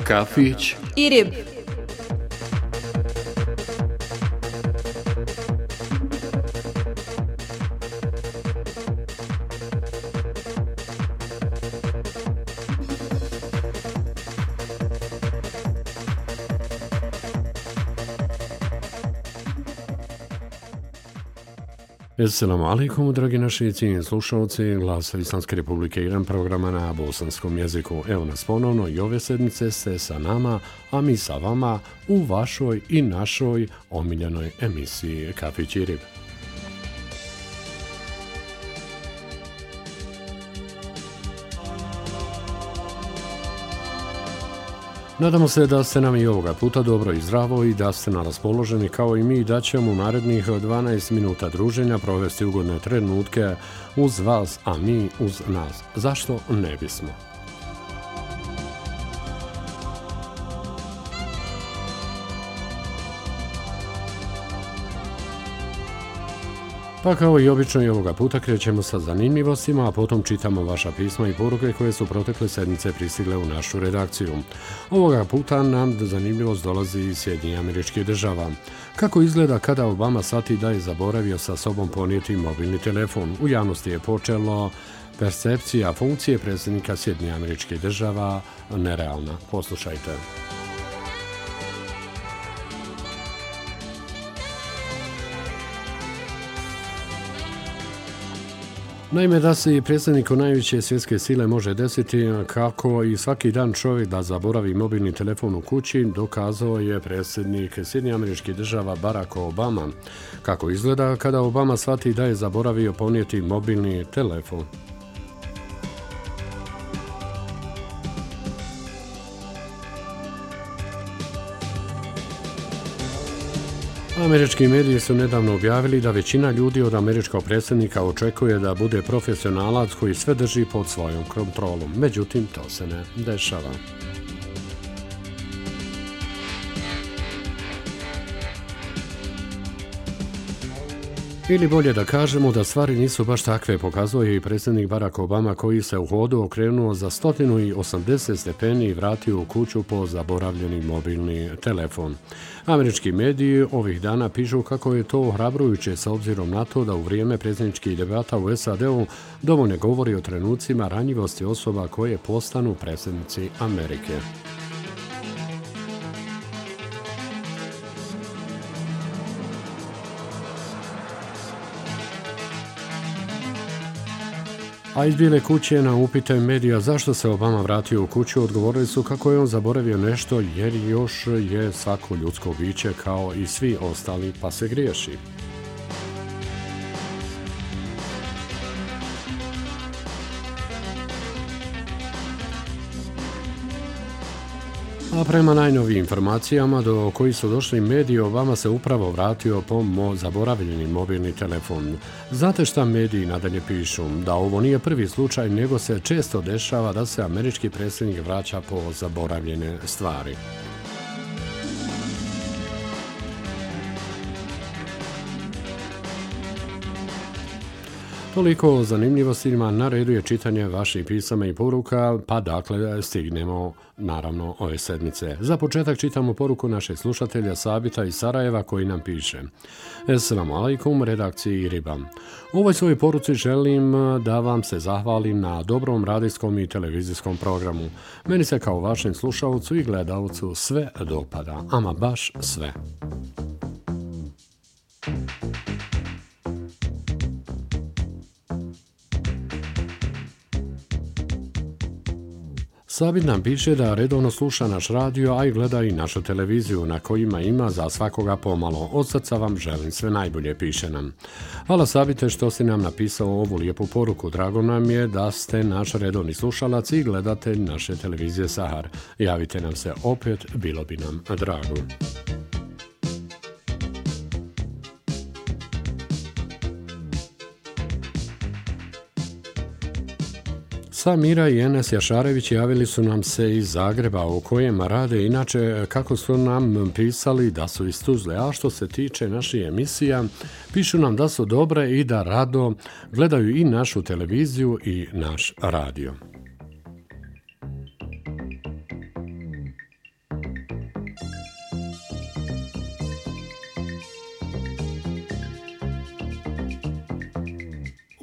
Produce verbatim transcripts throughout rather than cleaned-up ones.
kafić i rib. Assalamu alaikum, dragi naši cijenjeni slušalci Glasa Islamske Republike Iran, programa na bosanskom jeziku. Evo nas ponovno i ove sedmice ste sa nama, a mi sa vama u vašoj i našoj omiljenoj emisiji Kafić i rib. Nadamo se da ste nam i ovoga puta dobro i zdravo i da ste na raspoloženi kao i mi da ćemo u narednih dvanaest minuta druženja provesti ugodne trenutke uz vas, a mi uz nas. Zašto ne bismo? Pa kao i obično i ovoga puta krećemo sa zanimljivostima, a potom čitamo vaša pisma i poruke koje su protekle sedmice pristigle u našu redakciju. Ovoga puta nam zanimljivost dolazi iz Sjedinjenih Američkih Država. Kako izgleda kada Obama shvati da je zaboravio sa sobom ponijeti mobilni telefon? U javnosti je počelo percepcija funkcije predsjednika Sjedinjenih Američkih Država nerealna. Poslušajte. Naime, da se i predsjedniku najveće svjetske sile može desiti kako i svaki dan čovjek da zaboravi mobilni telefon u kući, dokazao je predsjednik Sjedinjenih Američkih Država Barack Obama. Kako izgleda kada Obama shvati da je zaboravio ponijeti mobilni telefon? Američki mediji su nedavno objavili da većina ljudi od američkog predsjednika očekuje da bude profesionalac koji sve drži pod svojom kontrolom. Međutim, to se ne dešava. Ili bolje da kažemo da stvari nisu baš takve, pokazuje i predsjednik Barack Obama koji se u hodu okrenuo za sto osamdeset stepeni i vratio u kuću po zaboravljeni mobilni telefon. Američki mediji ovih dana pišu kako je to ohrabrujuće s obzirom na to da u vrijeme predsjedničkih debata u S A D-u dovoljno govori o trenucima ranjivosti osoba koje postanu predsjednici Amerike. A iz Bijele kuće na upite medija zašto se Obama vratio u kuću odgovorili su kako je on zaboravio nešto jer još je svako ljudsko biće kao i svi ostali pa se griješi. A prema najnovijim informacijama do kojih su došli mediji, Obama se upravo vratio po mo zaboravljeni mobilni telefon. Znate šta mediji nadalje pišu? Da ovo nije prvi slučaj, nego se često dešava da se američki predsjednik vraća po zaboravljene stvari. Toliko o zanimljivostima, na redu je čitanje vaših pisama i poruka, pa dakle stignemo naravno ove sedmice. Za početak čitamo poruku našeg slušatelja Sabita iz Sarajeva koji nam piše: Assalamu alaikum, redakciji Riba. U ovoj svojoj poruci želim da vam se zahvalim na dobrom radijskom i televizijskom programu. Meni se kao vašem slušalcu i gledalcu sve dopada, ama baš sve. Sabit nam piše da redovno sluša naš radio, a i gleda i našu televiziju na kojima ima za svakoga pomalo. Od srca vam želim sve najbolje, piše nam. Hvala Sabite što si nam napisao ovu lijepu poruku. Drago nam je da ste naš redovni slušalac i gledatelj naše televizije Sahar. Javite nam se opet, bilo bi nam drago. Samira i Enes Jašarević javili su nam se iz Zagreba u kojem rade, inače kako su nam pisali da su iz Tuzle, a što se tiče naših emisija, pišu nam da su dobre i da rado gledaju i našu televiziju i naš radio.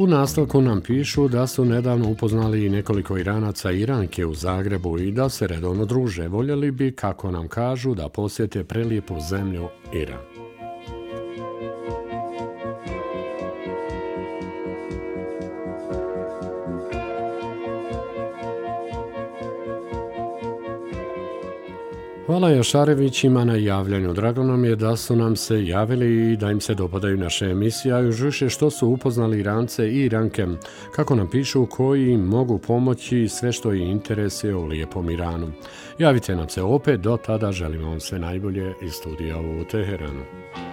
U nastavku nam pišu da su nedavno upoznali i nekoliko Iranaca i Iranke u Zagrebu i da se redovno druže. Voljeli bi, kako nam kažu, da posjete prelijepu zemlju Iran. Hvala Jašarevićima na javljanju. Drago nam je da su nam se javili i da im se dopadaju naše emisije, a još više što su upoznali Irance i Iranke, kako nam pišu, koji im mogu pomoći sve što je interese u lijepom Iranu. Javite nam se opet, do tada želimo vam sve najbolje iz studija u Teheranu.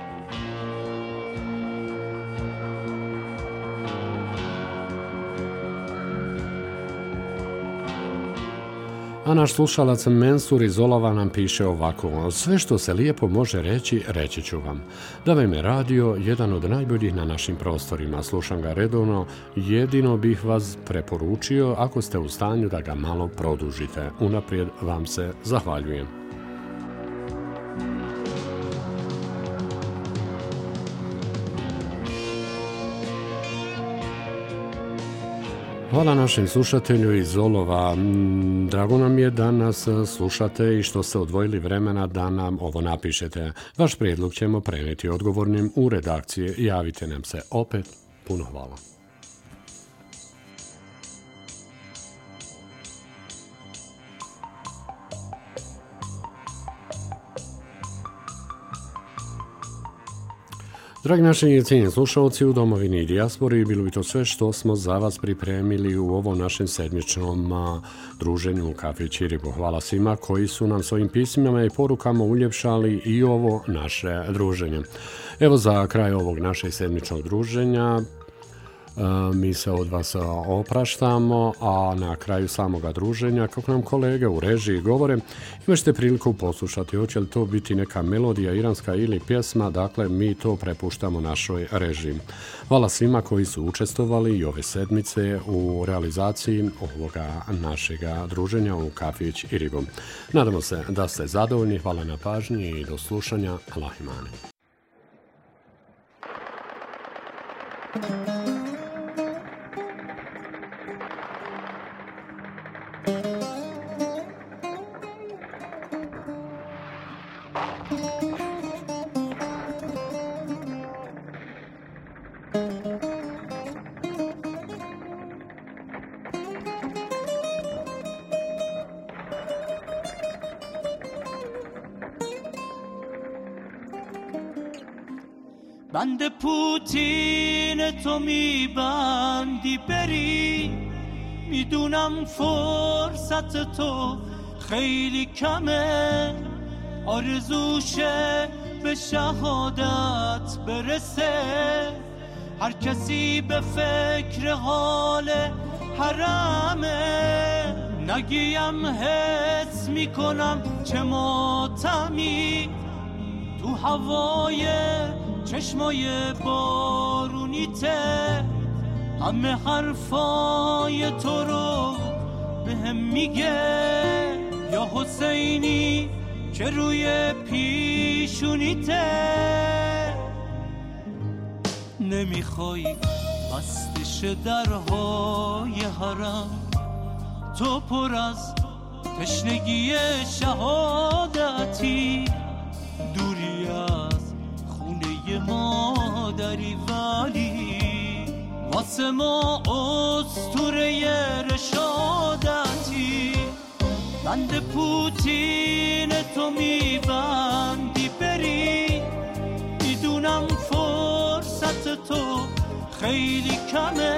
A naš slušalac Mensur iz Olava nam piše ovako: sve što se lijepo može reći, reći ću vam. Da vam je radio jedan od najboljih na našim prostorima. Slušam ga redovno, jedino bih vas preporučio ako ste u stanju da ga malo produžite. Unaprijed vam se zahvaljujem. Hvala našem slušatelju iz Olova. Drago nam je da nas slušate i što ste odvojili vremena da nam ovo napišete. Vaš prijedlog ćemo prenijeti odgovornim u redakcije. Javite nam se opet. Puno hvala. Dragi naši i cijenjeni slušalci u domovini i dijaspori, bilo bi to sve što smo za vas pripremili u ovom našem sedmičnom druženju u kafići Ribu. Hvala svima koji su nam svojim pismima i porukama uljepšali i ovo naše druženje. Evo za kraj ovog našeg sedmičnog druženja mi se od vas opraštamo, a na kraju samoga druženja, kako nam kolege u režiji govore, imaćete priliku poslušati hoće li to biti neka melodija iranska ili pjesma, dakle mi to prepuštamo našoj režiji. Hvala svima koji su učestvovali i ove sedmice u realizaciji ovoga našega druženja u kafić i Ribom. Nadamo se da ste zadovoljni, hvala na pažnji i do slušanja. Allah imani. بند پوتین تو میبندی بری میدونم فرصت تو خیلی کمه آرزوشه به شهادت برسه هر کسی به فکر حال حرمه نگیم حس میکنم چه ماتمی تو هوای چشمای بارونیته همه حرفای تو رو به هم میگه یا حسینی که روی پیشونیته نمیخوای بستش درهای حرم تو پر از تشنگی شهادتی دوری از مادری ولی واسه ما اسطوره رشادتی بند پوتین تو میبندی بری میدونم فرصت تو خیلی کمه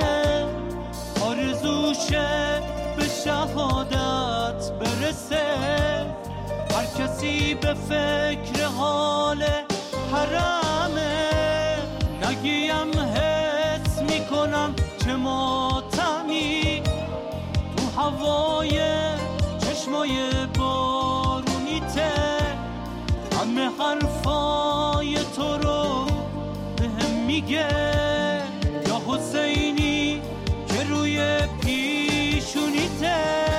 آرزوشه به شهادت برسه هر کسی به فکر حال حرمه نگیم حس میکنم چه ماتمی تو هوای چشمای بارونیته همه حرفای تو رو به هم میگه یا حسینی که روی پیشونیته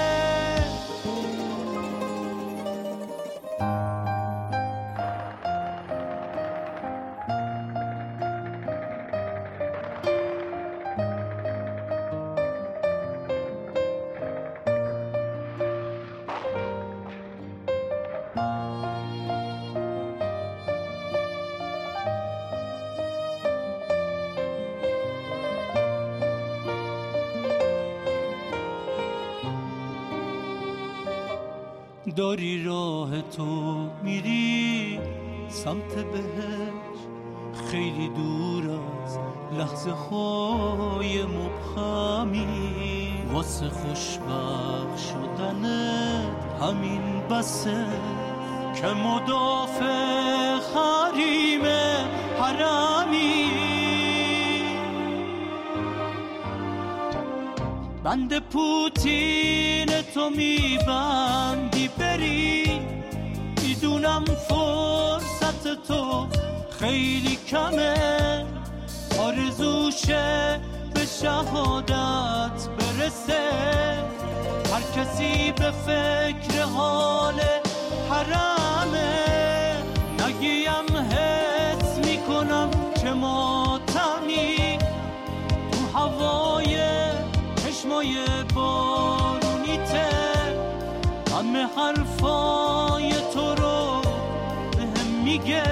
داری راه تو میری سمت بهش، خیلی دور از لحظه های مبهمی، واسه خوشبخت شدنت همین بسه که مدافع حریم حرمی. بند پوتین تو میبندی بری، میدونم فرصت تو خیلی کمه، آرزوشه به شهادت برسه، هر کسی به فکر حال حرمه. نگیم حس میکنم که ماتمی تو هوای چشمای بارونیته، همه حرفای تو رو بهم میگه